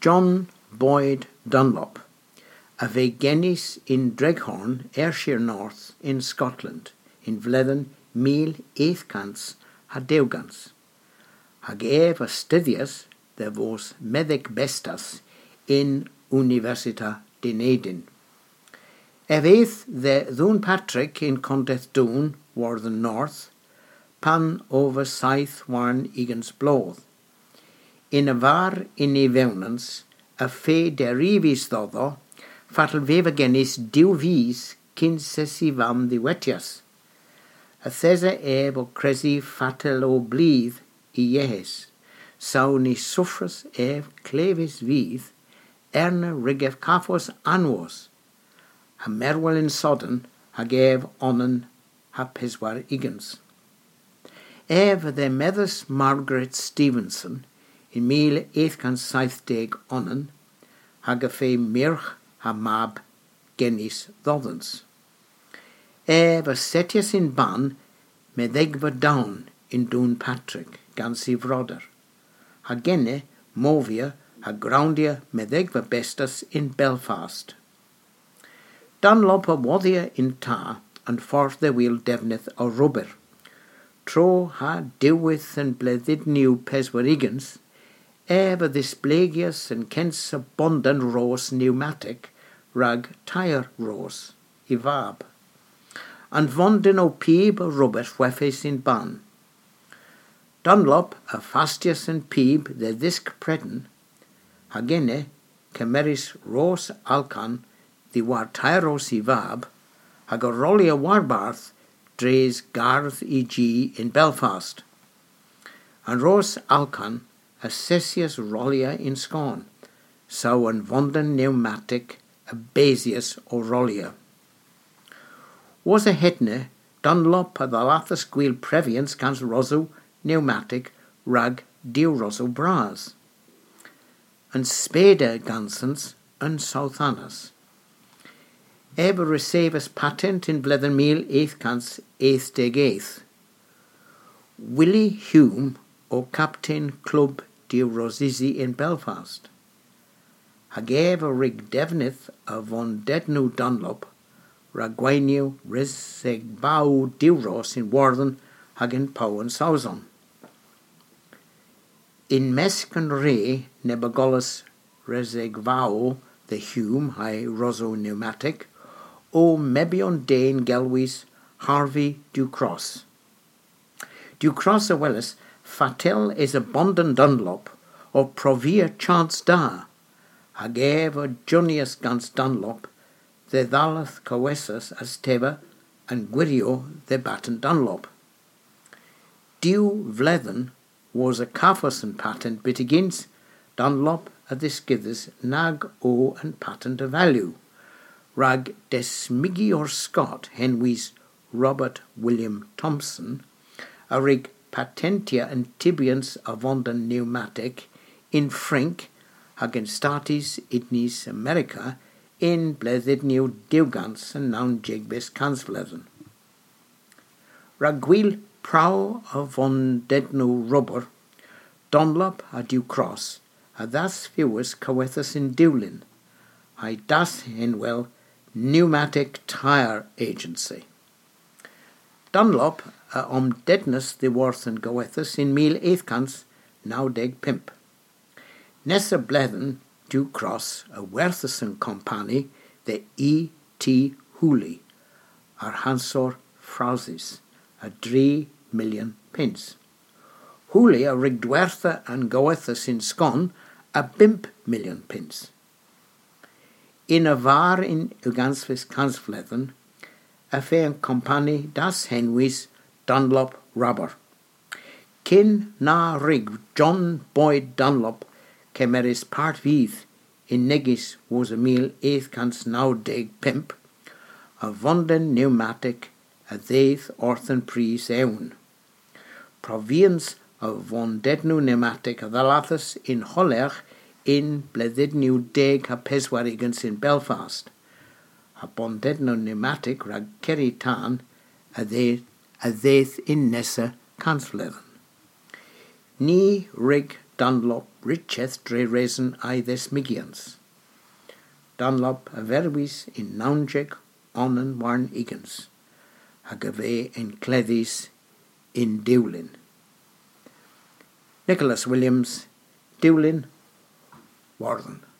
John Boyd Dunlop, a bheith gennis in Dreghorn, Ayrshire North, in Scotland, in bhledan 1810. Hag a studias de vos medic bestas in Università Dinedin. Bheith the Dún Patrick in Condeth Dún, Warden North, pan over Scythe warn igans bloth. In a var in evewnans, a fe derivis doddo, fatal veva genis diuvis kin sessi vam diwetias. A thesa o cresi fatal o blith I jehes, sau ni suffras clevis vith, erne rigef cafos anvos, a merwel in sodden, ha gave onnen ha piswar igans. The Meathers Margaret Stevenson, in 1870 onnen, ha fe mirch ha mab genis dodens. Setias in ban, medegva down in Dún Patrick, gans I vroder. Ha genne, movia, ha groundia medegva bestas in Belfast. Dunlop a wadia in ta, and forth the wheel devneth a rubber. Tro ha diwith and bledid new peswarigans, this plagius and kens abundant rose pneumatic, rag tire rose, ivab. And vonden o peeb a rubber wefes in ban. Dunlop a fastius and peeb the disc preden, hagene, cameris ros alcan, the war tyros ivab, hagarolia warbarth, dres garth e.g. in Belfast. And ros alcan, a cessius rolia in Scone, so an vonden pneumatic, a basius o rolia. Was a hetne, Dunlop a the lathas gwil previans cans rosu, pneumatic, rag diu rosu bras. And speda gansens, and southanas. Ever receives patent in blethen meal 1888. Willie Hume o Captain Club de Rosizi in Belfast. Hagave a rig devnith a von Dednu Dunlop, ragwainio resegbau diuros in Warden hagen Pow and Sauzon. In Mescan Re Nebagolas resegbau the Hume high roso pneumatic, o Mebion Dane Gelwys Harvey Ducross. Ducross a Wellis fatel is abundant Dunlop, o provia chance da, hagave a Junius gans Dunlop, the Thalath Coessus as Teva, and Gwirio the Batten Dunlop. Dew Vlethen was a Cafferson patent bitigins, Dunlop at the skithers nag o and patent of value. Rag desmigi or Scott Henwys Robert William Thompson, a rig patentia and tibians of Vonden pneumatic in Frink hagen statis idnis America in blethid new diugans and noun jigbis kansvlethen. Ragwil prow of von dednu rubber, Dunlop a Ducross, a thus fewers coethus in Dewlin, I das hinwell pneumatic tire agency. Dunlop deadness the worth and goethus in meal eighthcans now deg pimp. Nessa blethen Ducross a werthus and company the E.T. Hooley, ar hansor frauses, a 3 million pence. Hooley a rig dwertha and goethus in Scone a bimp million pence. In a var in Ugansvis kansvlethen, a fair company das Henwys Dunlop rubber. Kin na rig John Boyd Dunlop kemeris part vith in negis was a meal eighthcans now deg pimp, a vonden pneumatic a deith orthen pries ewn. Provians of von dednu pneumatic a thalathus in Holler in bledid new deg ha peswarigans in Belfast. A von dednu pneumatic rag kerry tan a deith in Nessa kansvlethen. Ni rig Dunlop Richeth dre reason I this migians. Dunlop a verwis in Naunjeg onnen warn igans. Hagave in Cleddies in Dewlin. Nicholas Williams, Dewlin, Warden.